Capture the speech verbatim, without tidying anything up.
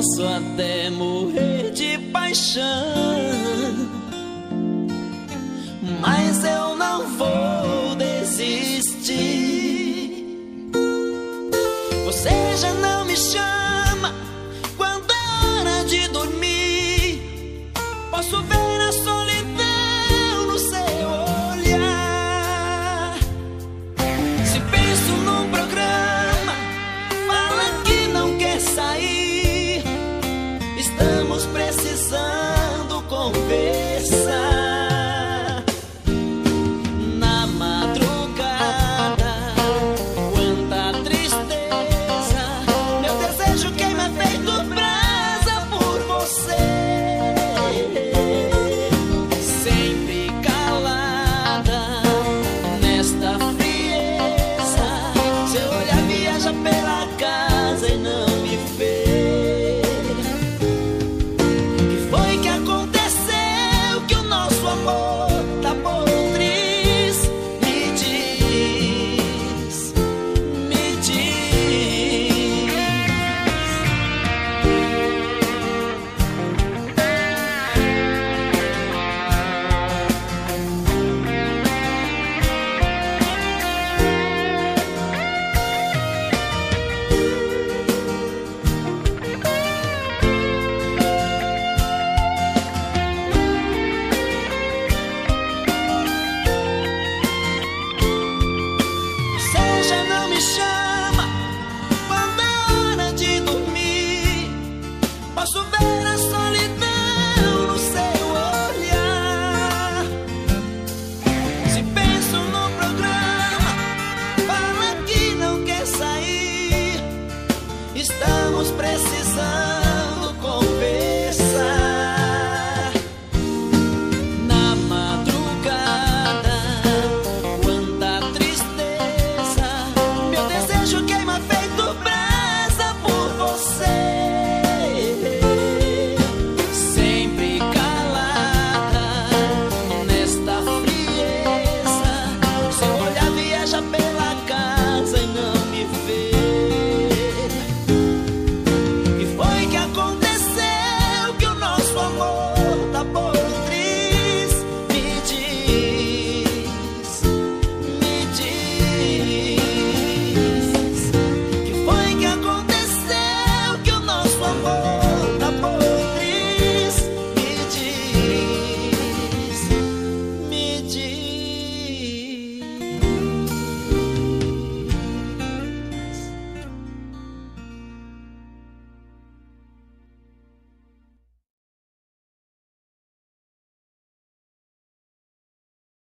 Posso até morrer de paixão, mas eu não vou desistir. Você já não me chama quando é hora de dormir. Posso ver a solidão no seu olhar. Se penso num programa, fala que não quer sair. Estamos precisando conversar. Na madrugada, quanta tristeza, meu desejo queima feito brasa por você. Sempre calada nesta frieza, seu olhar viaja pela casa e não me vê. Que foi que aconteceu que o nosso amor